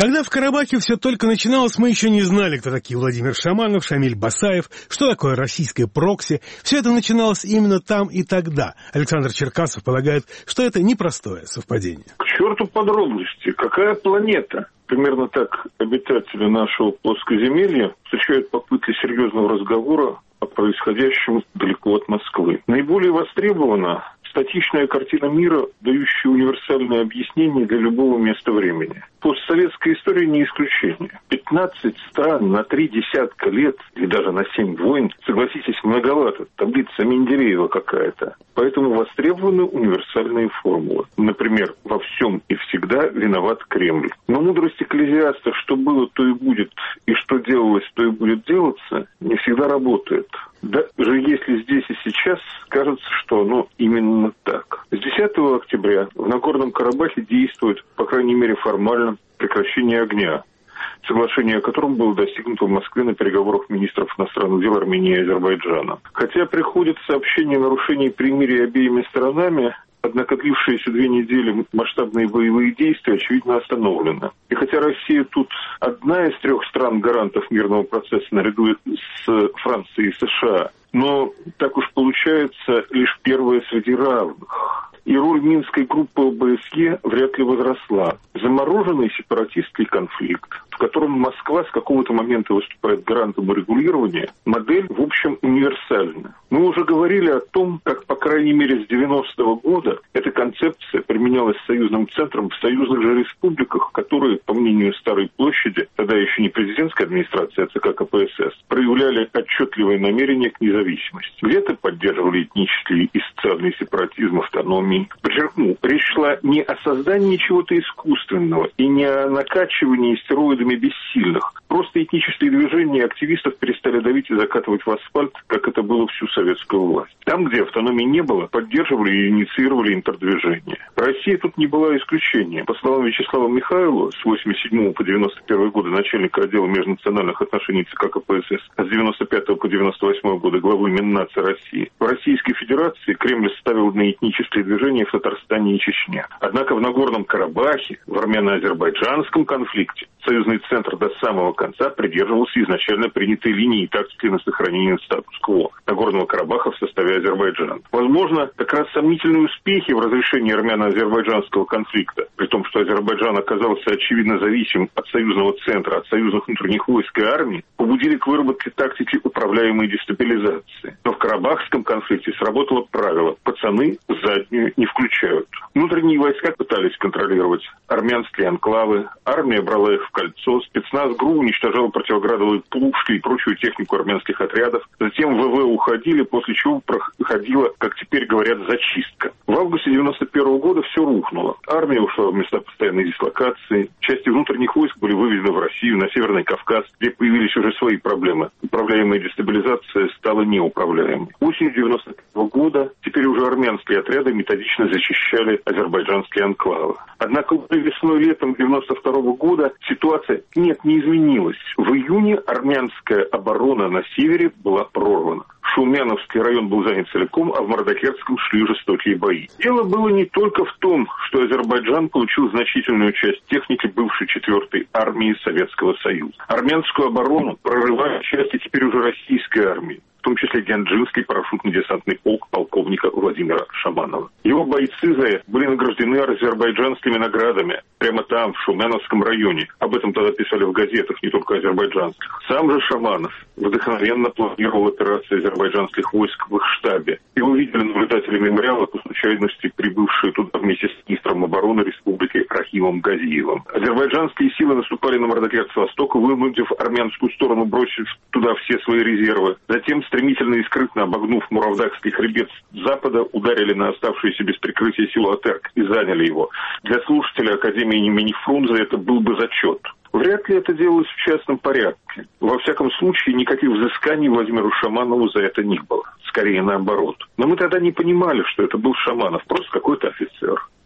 Когда в Карабахе все только начиналось, мы еще не знали, кто такие Владимир Шаманов, Шамиль Басаев, что такое российское прокси. Все это начиналось именно там и тогда. Александр Черкасов полагает, что это непростое совпадение. К черту подробности. Какая планета? Примерно так обитатели нашего плоскоземелья встречают попытки серьезного разговора о происходящем далеко от Москвы. Наиболее востребована статичная картина мира, дающая универсальное объяснение для любого места времени. Постсоветская история не исключение. 15 стран на 3 десятка лет, или даже на 7 войн, согласитесь, многовато. Таблица Менделеева какая-то. Поэтому востребованы универсальные формулы. Например, во всем и всегда виноват Кремль. Но мудрость экклезиаста, что было, то и будет, и что делалось, то и будет делаться, не всегда работает. Даже если здесь и сейчас кажется, что оно именно так. С 10 октября в Нагорном Карабахе действует, по крайней мере формально, прекращение огня, соглашение о котором было достигнуто в Москве на переговорах министров иностранных дел Армении и Азербайджана. Хотя приходят сообщения о нарушении примирия обеими сторонами, однако длившиеся 2 недели масштабные боевые действия, очевидно, остановлены. И хотя Россия тут одна из 3 стран-гарантов мирного процесса наряду с Францией и США, но так уж получается лишь первая среди равных. И роль Минской группы ОБСЕ вряд ли возросла. Замороженный сепаратистский конфликт, в котором Москва с какого-то момента выступает гарантом урегулирования, модель, в общем, универсальна. Мы уже говорили о том, как, по крайней мере, с 90-го года эта концепция применялась союзным центром в союзных же республиках, которые, по мнению Старой площади, тогда еще не президентская администрация, а ЦК КПСС, проявляли отчетливое намерение к независимости. Где-то поддерживали этнический и социальный сепаратизм, автономии. Подчеркну, речь шла не о создании чего-то искусственного и не о накачивании стероидами бессильных. Просто этнические движения активистов перестали давить и закатывать в асфальт, как это было всю советскую власть. Там, где автономии не было, поддерживали и инициировали интердвижение. Россия тут не была исключением. По словам Вячеслава Михайлова, с 87 по 91 годы начальника отдела межнациональных отношений ЦК КПСС, а с 95 по 98 года главы Миннации России, в Российской Федерации Кремль ставил на этнические движения в Татарстане и Чечне. Однако в Нагорном Карабахе, в армяно-азербайджанском конфликте, союзный центр до самого конца придерживался изначально принятой линии и тактики на сохранение статус-кво Нагорного Карабаха в составе Азербайджана. Возможно, как раз сомнительные успехи в разрешении армяно-азербайджанского конфликта, при том, что Азербайджан оказался очевидно зависим от союзного центра, от союзных внутренних войск и армии, побудили к выработке тактики управляемой дестабилизации. Но в Карабахском конфликте сработало правило: пацаны заднюю не включают. Внутренние войска пытались контролировать армянские анклавы, армия брала их в кольцо, спецназ ГРУ уничтожал противоградовые пушки и прочую технику армянских отрядов. Затем ВВ уходили, после чего проходила, как теперь говорят, зачистка. В августе 91 года все рухнуло. Армия ушла в места постоянной дислокации, части внутренних войск были выведены в Россию, на Северный Кавказ, где появились уже свои проблемы. Управляемая дестабилизация стала неуправляемой. Осенью 91 года теперь уже армянские отряды методично зачищали азербайджанские анклавы. Однако весной-летом 92 года ситуация не изменилась. В июне армянская оборона на севере была прорвана. Шумяновский район был занят целиком, а в Мордокерском шли жестокие бои. Дело было не только в том, что Азербайджан получил значительную часть техники бывшей 4-й армии Советского Союза. Армянскую оборону прорывали части теперь уже российской армии, в том числе Гянджинский парашютно-десантный полк полковника Владимира Шаманова. Его бойцы за это были награждены азербайджанскими наградами прямо там, в Шумяновском районе. Об этом тогда писали в газетах, не только азербайджанских. Сам же Шаманов вдохновенно планировал операции азербайджанских войск в их штабе. Его видели наблюдатели мемориала, по случайности прибывшие туда вместе с министром обороны республики Рахимом Газиевым. Азербайджанские силы наступали на Мордокер с востока, вынудив армянскую сторону бросить туда все свои резервы. Затем, стремительно и скрытно обогнув Муравдакский хребет с запада, ударили на оставшиеся без прикрытия силу Атерк и заняли его. Для слушателя Академии имени Фрунзе это был бы зачет. Вряд ли это делалось в частном порядке. Во всяком случае, никаких взысканий Владимиру Шаманову за это не было. Скорее наоборот. Но мы тогда не понимали, что это был Шаманов, просто какой-то офицер.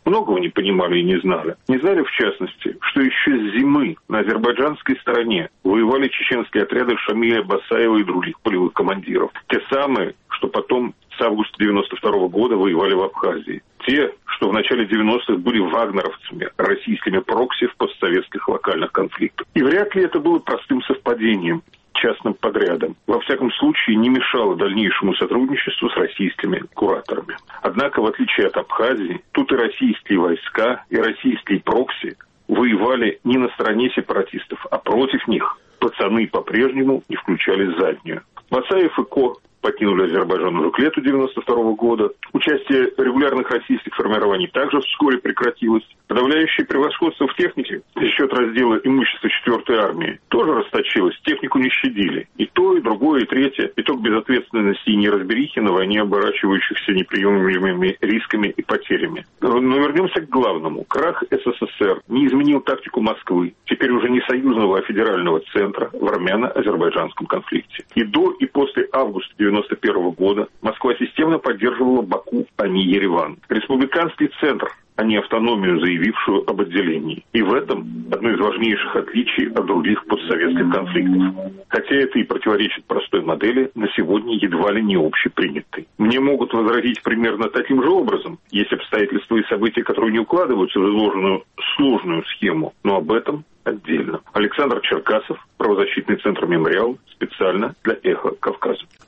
многого не понимали и не знали. Не знали, в частности, что еще с зимы на азербайджанской стороне воевали чеченские отряды Шамиля Басаева и других полевых командиров. Те самые, что потом с августа 1992 года воевали в Абхазии. Те, что в начале 90-х были вагнеровцами, российскими прокси в постсоветских локальных конфликтах. И вряд ли это было простым совпадением, частным подрядом. Во всяком случае, не мешало дальнейшему сотрудничеству с российскими кураторами. Однако, в отличие от Абхазии, тут и российские войска, и российские прокси воевали не на стороне сепаратистов, а против них. Пацаны по-прежнему не включали заднюю. Басаев и Ко покинули Азербайджан уже к лету 1992 года. Участие регулярных российских формирований также вскоре прекратилось. Подавляющее превосходство в технике за счет раздела имущества 4-й армии тоже расточилось. Технику не щадили. И то, и другое, и третье. Итог безответственности и неразберихи на войне, оборачивающихся неприемлемыми рисками и потерями. Но вернемся к главному. Крах СССР не изменил тактику Москвы, теперь уже не союзного, а федерального центра в армяно-азербайджанском конфликте. И до, и после августа 1991 года Москва системно поддерживала Баку, а не Ереван. Республиканский центр, а не автономию, заявившую об отделении. И в этом одно из важнейших отличий от других постсоветских конфликтов. Хотя это и противоречит простой модели, на сегодня едва ли не общепринятой. Мне могут возразить примерно таким же образом. Есть обстоятельства и события, которые не укладываются в изложенную сложную схему, но об этом отдельно. Александр Черкасов, правозащитный центр «Мемориал», специально для «Эхо Кавказа».